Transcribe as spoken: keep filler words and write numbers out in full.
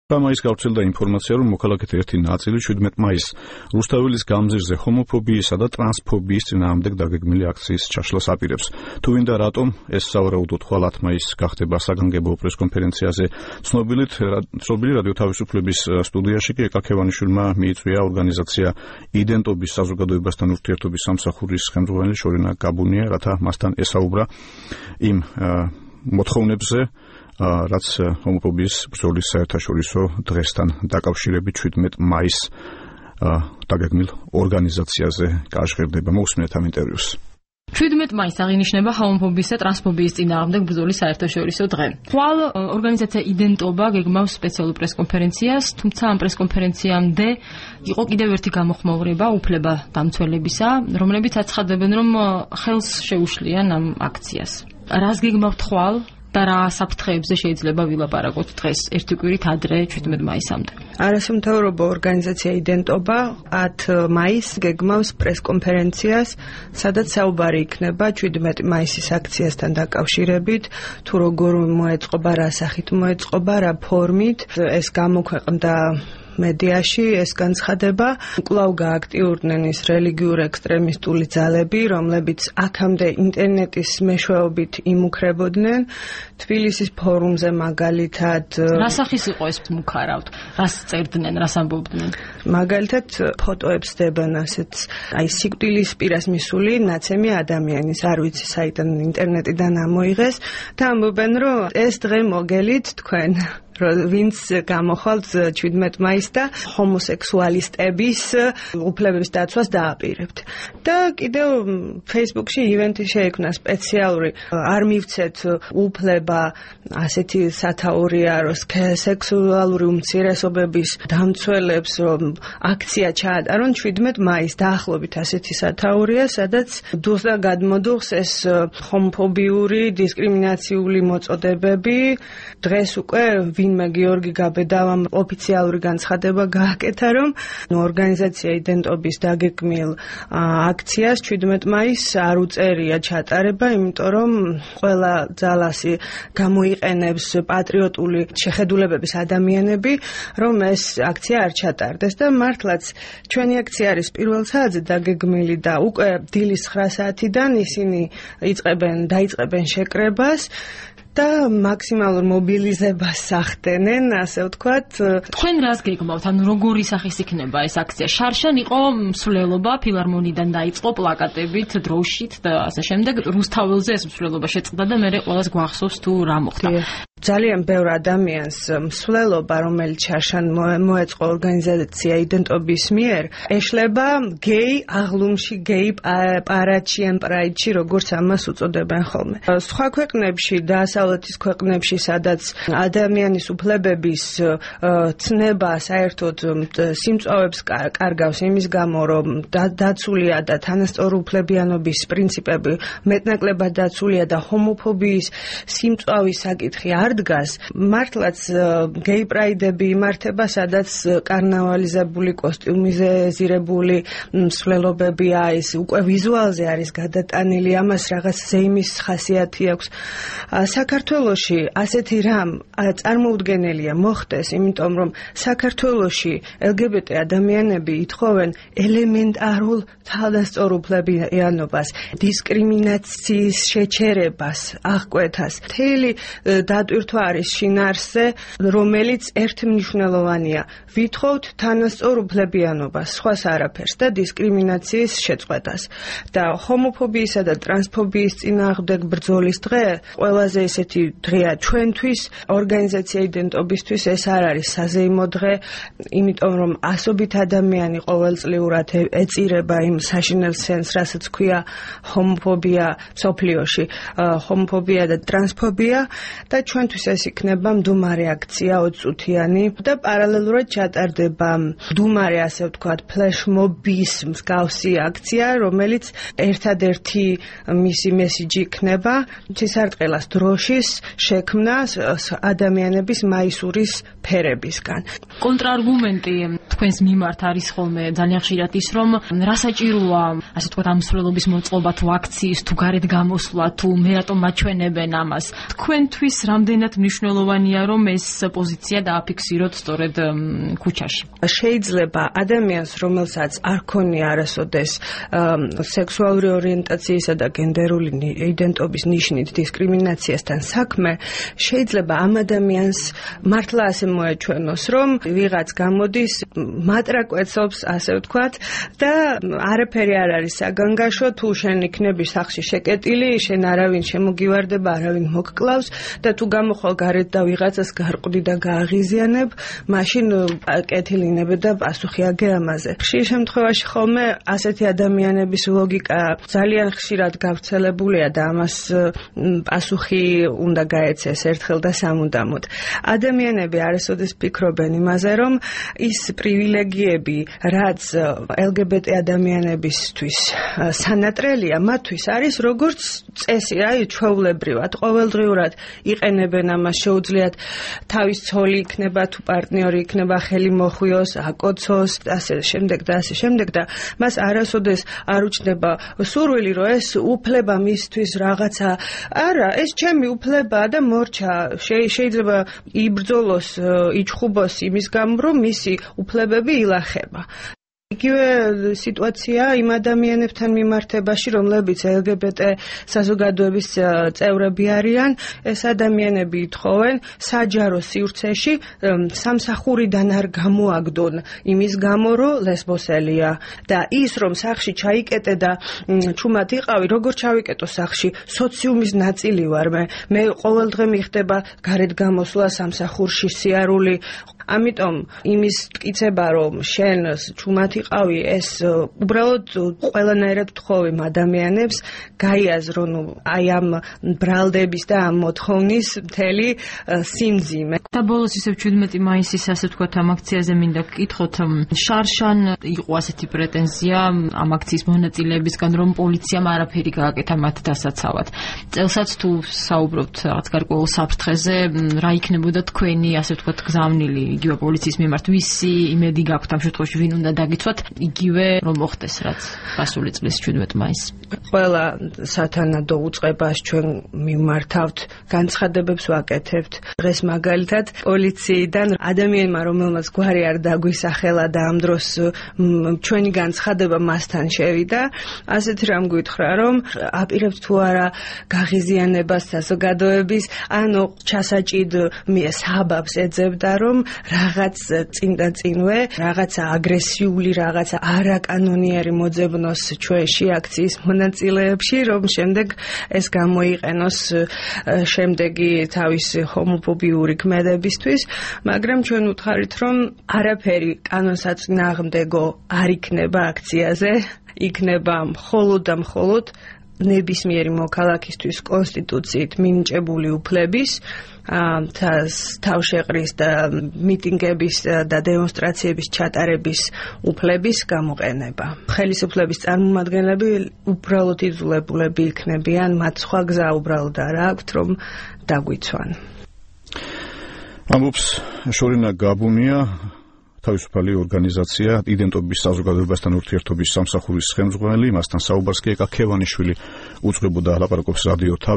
მაისს გავრცელდა ინფორმაცია, რომ მოქალაქეთა ერთი ნაწილი შვიდმეტ მაისს რუსთაველის გამზირზე ჰომოფობიისა და ტრანსფობიის წინააღმდეგ დაგეგმილი აქციის ჩაშლას აპირებს. თუ ვინდა რატომ ეს სავარაუდოდ ხვალ ათ მაისს გახდება საგანგებო პრესკონფერენციაზე, ცნობილით ცნობილი რადიო თავისუფლების სტუდიაში კი ეკა ქევანიშვილმა მიიწვია ორგანიზაცია იდენტობის საზოგადოებასთან ურთიერთობის სამსახურის ხელმძღვანელი შორინა გაბუნია, რათა მასთან ესაუბრა იმ მოთხოვნებზე, რაც ჰომოფობიის ბრძოლის საერთაშორისო დღესთან დაკავშირებით შვიდმეტ მაისს დაგეგმილ ორგანიზაციაზე გაჟღერდება. მოусმინეთ ამ ინტერვიუს. შვიდმეტ მაისს აღინიშნება ჰომოფობიის და ტრანსფობიის წინააღმდეგ ბრძოლის საერთაშორისო დღე. ხვალ ორგანიზაცია იდენტობა გეგმავს სპეციალურ პრესკონფერენციას, თუმცა ამ პრესკონფერენციამდე იყო კიდევ ერთი გამოხმაურება უფლება დამცველებისა, რომლებიც აცხადებენ, რომ ხელს შეუშლიან ამ აქციას. რას გეგმავთ ხვალ? და რა საფრთხეებზე შეიძლება ვილაპარაკოთ დღეს ერთი კვირით ადრე შვიდმეტ მაისამდე. არასამთავრობო ორგანიზაცია იდენტობა ათ მაისს გეგმავს პრესკონფერენციას, სადაც საუბარი იქნება შვიდმეტ მაისის აქციასთან დაკავშირებით, თუ როგორ მოეწყობა, რა სახით მოეწყობა, რა ფორმით ეს გამოქვეყნდა მედიაში ეს განცხადება. კვლავ გააქტიურდნენ ის რელიგიურ ექსტრემისტული ძალები, რომლებიც აქამდე ინტერნეტის მეშვეობით იმუქრებოდნენ. თბილისის ფორუმზე მაგალითად რა სახის იყო ეს მუქარავთ? რას წერდნენ, რას ამბობდნენ? მაგალითად ფოტოებს დებენ ასეთ აი სიკვდილის პირას მისული ნაცემი ადამიანის, არ ვიცი საიდან ინტერნეტიდან ამოიღეს და ამბობენ, რომ ეს დღე მოგელით თქვენ ვინც გამოხვალთ შვიდმეტ მაისს და ჰომოსექსუალისტების უფლებების დაცვას დააპირებთ. და კიდევ Facebook-ში ივენთი შეიქმნა სპეციალური, არ მივცეთ უფლება ასეთი სათაურია, რომ სექსუალური უმცირესობების დამცველებს რომ აქცია ჩაატარონ შვიდმეტ მაისს. დაახლოებით ასეთი სათაურია, სადაც დუხს და გადმოდუხს ეს ჰომოფობიური, დისკრიმინაციული მოწოდებები დღეს უკვე ვინმე გიორგი გაბედავამ ოფიციალური განცხადება გააკეთა, რომ ორგანიზაცია იდენტობის დაგეგმილ აქციას შვიდმეტ მაისს არ უწერია ჩატარება, იმიტომ რომ ყველა ძალასი გამოიყენებს პატრიოტული შეხედულებების ადამიანები, რომ ეს აქცია არ ჩატარდეს და მართლაც ჩვენი აქცია არის პირველ საათზე დაგეგმილი და უკვე დილის ცხრა საათიდან ისინი იწყებენ დაიწყებენ შეკრებას და მაქსიმალურ მობილიზებას სახდენენ, ასე ვთქვათ. თქვენ რას გეგმავთ? ანუ როგორი სახის იქნება ეს აქცია? შარშან იყო მსვლელობა, ფილარმონიიდან დაიწყო პლაკატებით, დროშით და ასე შემდეგ. რუსთაველზე ეს მსვლელობა შეწყდა და მე ყველას გვახსოვს თუ რა მოხდა. ძალიან ბევრ ადამიანს მსვლელობა, რომელიც შარშან მოეწყო ორგანიზაცია იდენტობის მიერ, ეშლება გეი აღლუმში, გეი პარადში, ან პრაიდში, როგორც ამას უწოდებენ ხოლმე. სხვა ქვეყნებში და დასავლეთის ქვეყნებში, სადაც ადამიანის უფლებების ცნება საერთოდ სიმწვავებს კარგავს იმის გამო, რომ დაცულია და თანასწორუფლებიანობის პრინციპები მეტნაკლებად დაცულია და ჰომოფობიის სიმწვავის საკითხი არ დგას, მართლაც გეი პრაიდები იმართება, სადაც კარნავალიზებული, კოსტიუმიზირებული მსვლელობებია, ის უკვე ვიზუალზე არის გადატანილი, ამას რაღაც ზეიმის ხასიათი აქვს. საქართველოში ასეთი რამ წარმოუდგენელია მოხდეს, იმიტომ რომ საქართველოში ელგებეტე ადამიანები ითხოვენ ელემენტარულ თანასწორუფლებიანობას, დისკრიმინაციის შეჩერებას, აღკვეთას. მთელი დატვირთვა არის შინაარსზე, რომელიც ერთმნიშვნელოვანია. ვითხოვთ თანასწორუფლებიანობას, სხვას არაფერს და დისკრიმინაციის შეწყვეტას. და ჰომოფობიისა და ტრანსფობიის წინააღმდეგ ბრძოლის დღე ყველაზე ესეთი დღეა ჩვენთვის, ორგანიზაცია იდენტობისთვის ეს არ არის საზეიმო დღე, იმიტომ რომ ასობით ადამიანი ყოველწლიურად ეწირება იმ საშინელ სენს, რასაც ქვია ჰომოფობია მსოფლიოში, ჰომოფობია და ტრანსფობია და ჩვენთვის ეს იქნება მდუმარე აქცია ოცწუთიანი და პარალელურად ჩატარდება მდუმარე, ასე ვთქვათ, ფლეშმობის მსგავსი აქცია, რომელიც ერთადერთი მისი მესიჯი იქნება ცისარტყელას დროშის შექმნა ადამიანების მაისურის ფერებისგან. კონტრარგუმენტი თქვენს მიმართ არის ხოლმე ძალიან ხშირად ის, რომ რა საჭიროა, ასე ვთქვათ, ამ მსვლელობის მოწყობა თუ აქციის თუ გარეთ გამოსვლა თუ მე რატომ მაჩვენებენ ამას. თქვენთვის რამდენ რამდენად მნიშვნელოვანია რომ ეს პოზიცია დააფიქსიროთ სწორედ ქუჩაში? შეიძლება ადამიანს, რომელსაც არ ქონია არასოდეს სექსუალური ორიენტაციისა და გენდერული იდენტობის ნიშნით დისკრიმინაციასთან საქმე, შეიძლება ამ ადამიანს მართლა ასე მოეჩვენოს, რომ ვიღაც გამოდის, მატრაკვეცობს, ასე ვთქვათ, და არაფერი არ არის საგანგაშო, თუ შენ იქნები სახში შეკეტილი, შენ არავინ შემოგივარდება, არავინ მოგკლავს და თუ გამოხვალ გარეთ და ვიღაცას გარყვნი და გააღიზიანებ, მაშინ კეთილინებ და პასუხი აგე ამაზე. ხშირ შემთხვევაში ხოლმე ასეთი ადამიანების ლოგიკა ძალიან ხშირად გავრცელებულია და ამას პასუხი უნდა გაეცეს ერთხელ და სამუდამოდ. ადამიანები არასოდეს ფიქრობენ იმაზე, რომ ის პრივილეგიები, რაც ელ გი ბი ტი ადამიანებისთვის სანატრელია, მათთვის არის როგორც წესი, აი ჩვეულებრივად, ყოველდღიურად იყენებენ ამას, შეუძლიათ თავის ცოლი იქნება, თუ პარტნიორი იქნება, ხელი მოხვიოს, აკოცოს, ასე შემდეგ და ასე შემდეგ და მას არასოდეს არ უჩნდება სურვილი, რომ ეს უფლება მისთვის რაღაცა, არა, ეს ჩემი უფლებაა და მორჩა, შეიძლება იბრძოლოს, იჩხუბოს იმის გამო, რომ მისი უფლებები ილახება. იგივე სიტუაცია იმ ადამიანებთან მიმართებაში, რომლებიც ელ გი ბი ტი საზოგადოების წევრები არიან, ეს ადამიანები ითხოვენ საჯარო სივრცეში სამსახურიდან არ გამოაგდონ იმის გამო, რომ ლესბოსელია და ის რომ სახში ჩაიკეტე და ჩუმად იყავი, როგორ ჩავიკეტო სახში, სოციუმის ნაწილი ვარ მე, მე ყოველდღე მიხდება გარეთ გამოსვლა სამსახურში, სიარული. ამიტომ იმის მტკიცება, რომ შენ ჩუმად იყავი, ეს უბრალოდ ყველანაირად ვთხოვი ადამიანებს გაიაზრონ აი ამ ბრალდების და ამ მოთხოვნის მთელი სიმძიმე. და ბოლოს ისევ შვიდმეტი მაისის, ასე ვთქვათ, ამ აქციაზე მინდა გკითხოთ, შარშან იყო ასეთი პრეტენზია ამ აქციის მონაწილეებისგან, რომ პოლიციამ არაფერი გააკეთა მათ დასაცავად. წელსაც თუ საუბრობთ რაღაც გარკვეულ საფრთხეზე, რა იქნებოდა თქვენი, ასე ვთქვათ, გზავნილი იგივე პოლიციის მიმართ, ვისი იმედი გაქვთ ამ შემთხვევაში, ვინ უნდა დაგიცვათ, იგივე რომ მოხდეს, რაც გასული წლის შვიდმეტი მაისს. ყველა სათანადო უწყებას ჩვენ მიმართავთ, განცხადებებს ვაკეთებთ. დღეს მაგალითად პოლიციიდან ადამიანმა, რომელმაც გვარი არ დაგვისახელა და ამ დროს ჩვენი განცხადება მასთან შევიდა, ასეთ რამ გითხრა, რომ აპირებთ თუ არა გაღიზიანებას საზოგადოების, ანუ ჩასაჭიდ საბაბს ეძებდა, რომ რაღაც წინდა წინვე, რაღაცა აგრესიული, რაღაცა არაკანონიერი მოძებნოს ჩვენში აქციის მონაწილეებში, რომ შემდეგ ეს გამოიყენოს შემდეგი თავისი ჰომოფობიური ქმედებისთვის, მაგრამ ჩვენ ვუთხარით, რომ არაფერი კანონსაწინააღმდეგო არ იქნება აქციაზე, იქნება მხოლოდ და მხოლოდ ნებისმიერი მოქალაქისთვის კონსტიტუციით მინიჭებული უფლების თავშეყრის და მიტინგების და დემონსტრაციების ჩატარების უფლების გამოყენება. ხელისუფლების წარმომადგენლები უბრალოდ იძულებულები იქნებიან, მათ სხვა გზა უბრალოდ არ აქვთ, რომ დაგვიცვან. ამბობს შორინა გაბუნია, თავისუფალი ორგანიზაცია იდენტობის საზოგადოებასთან ურთიერთობის სამსახურის ხელმძღვანელი, მასთან საუბარს კი ეკა ქევანიშვილი უძღვებოდა, ლაპარაკობს რადიო